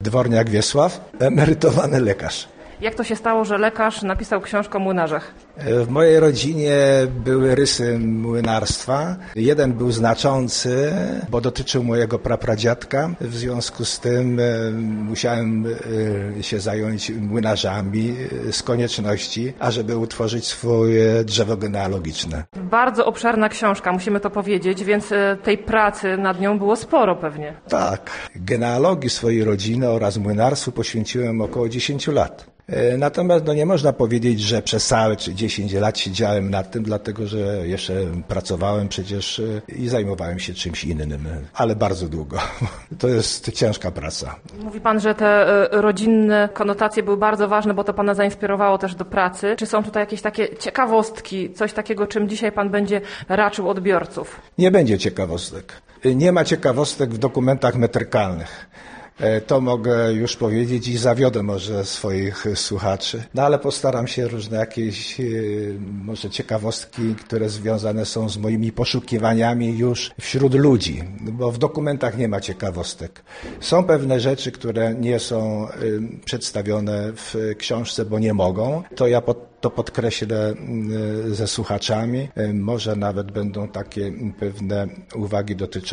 Dworniak Wiesław, emerytowany lekarz. Jak to się stało, że lekarz napisał książkę o młynarzach? W mojej rodzinie były rysy młynarstwa. Jeden był znaczący, bo dotyczył mojego prapradziadka. W związku z tym musiałem się zająć młynarzami z konieczności, ażeby utworzyć swoje drzewo genealogiczne. Bardzo obszerna książka, musimy to powiedzieć, więc tej pracy nad nią było sporo pewnie. Tak. Genealogii swojej rodziny oraz młynarstwu poświęciłem około 10 lat. Natomiast nie można powiedzieć, że przez całe 10 lat siedziałem nad tym, dlatego że jeszcze pracowałem przecież i zajmowałem się czymś innym, ale bardzo długo. To jest ciężka praca. Mówi pan, że te rodzinne konotacje były bardzo ważne, bo to pana zainspirowało też do pracy. Czy są tutaj jakieś takie ciekawostki, coś takiego, czym dzisiaj pan będzie raczył odbiorców? Nie będzie ciekawostek. Nie ma ciekawostek w dokumentach metrykalnych. To mogę już powiedzieć i zawiodę może swoich słuchaczy. Ale postaram się różne jakieś może ciekawostki, które związane są z moimi poszukiwaniami już wśród ludzi, bo w dokumentach nie ma ciekawostek. Są pewne rzeczy, które nie są przedstawione w książce, bo nie mogą. To ja to podkreślę ze słuchaczami. Może nawet będą takie pewne uwagi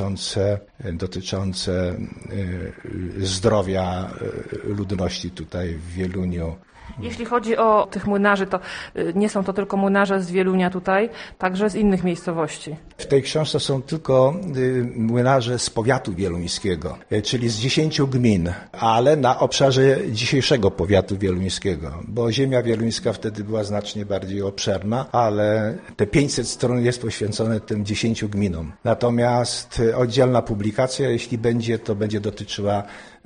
dotyczące zdrowia ludności tutaj w Wieluniu. Jeśli chodzi o tych młynarzy, to nie są to tylko młynarze z Wielunia tutaj, także z innych miejscowości. W tej książce są tylko młynarze z powiatu wieluńskiego, czyli z 10 gmin, ale na obszarze dzisiejszego powiatu wieluńskiego, bo ziemia wieluńska wtedy była znacznie bardziej obszerna, ale te 500 stron jest poświęcone tym 10 gminom. Natomiast oddzielna publikacja, jeśli będzie, to będzie dotyczyła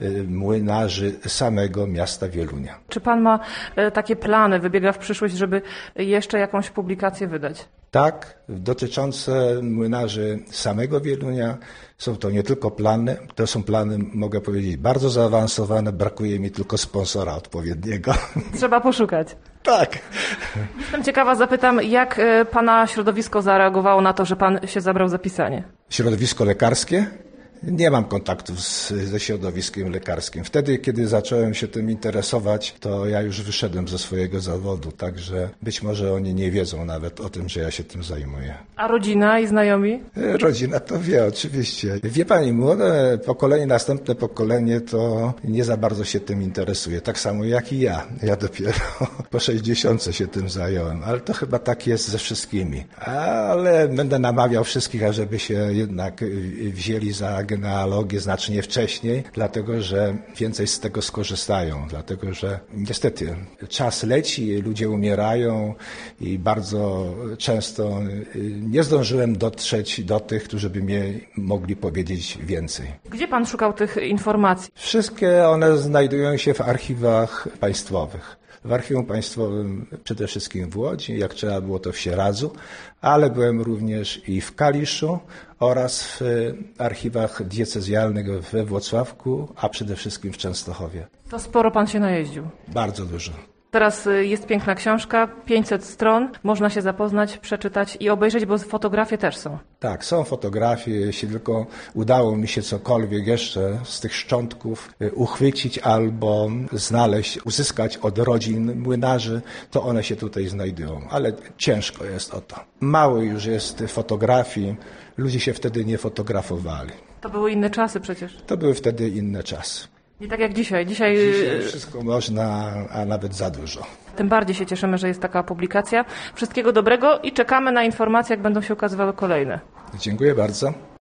młynarzy samego miasta Wielunia. Czy pan ma takie plany, wybiega w przyszłość, żeby jeszcze jakąś publikację wydać? Tak, dotyczące młynarzy samego Wielunia. Są to nie tylko plany, to są plany, mogę powiedzieć, bardzo zaawansowane. Brakuje mi tylko sponsora odpowiedniego. Trzeba poszukać. Tak. Jestem ciekawa, zapytam, jak pana środowisko zareagowało na to, że pan się zabrał za pisanie? Środowisko lekarskie? Nie mam kontaktów ze środowiskiem lekarskim. Wtedy, kiedy zacząłem się tym interesować, to ja już wyszedłem ze swojego zawodu, także być może oni nie wiedzą nawet o tym, że ja się tym zajmuję. A rodzina i znajomi? Rodzina to wie, oczywiście. Wie pani, młode pokolenie, następne pokolenie to nie za bardzo się tym interesuje, tak samo jak i ja. Ja dopiero po 60 się tym zająłem, ale to chyba tak jest ze wszystkimi. Ale będę namawiał wszystkich, ażeby się jednak wzięli za genealogię znacznie wcześniej, dlatego że więcej z tego skorzystają, dlatego że niestety czas leci, ludzie umierają i bardzo często nie zdążyłem dotrzeć do tych, którzy by mi mogli powiedzieć więcej. Gdzie pan szukał tych informacji? Wszystkie one znajdują się w archiwach państwowych. W Archiwum Państwowym przede wszystkim w Łodzi, jak trzeba było to w Sieradzu, ale byłem również i w Kaliszu oraz w archiwach diecezjalnych we Włocławku, a przede wszystkim w Częstochowie. To sporo pan się najeździł. Bardzo dużo. Teraz jest piękna książka, 500 stron, można się zapoznać, przeczytać i obejrzeć, bo fotografie też są. Tak, są fotografie, jeśli tylko udało mi się cokolwiek jeszcze z tych szczątków uchwycić albo znaleźć, uzyskać od rodzin młynarzy, to one się tutaj znajdują, ale ciężko jest o to. Mało już jest fotografii, ludzie się wtedy nie fotografowali. To były inne czasy przecież. To były wtedy inne czasy. Nie tak jak dzisiaj. Dzisiaj wszystko można, a nawet za dużo. Tym bardziej się cieszymy, że jest taka publikacja. Wszystkiego dobrego i czekamy na informacje, jak będą się ukazywały kolejne. Dziękuję bardzo.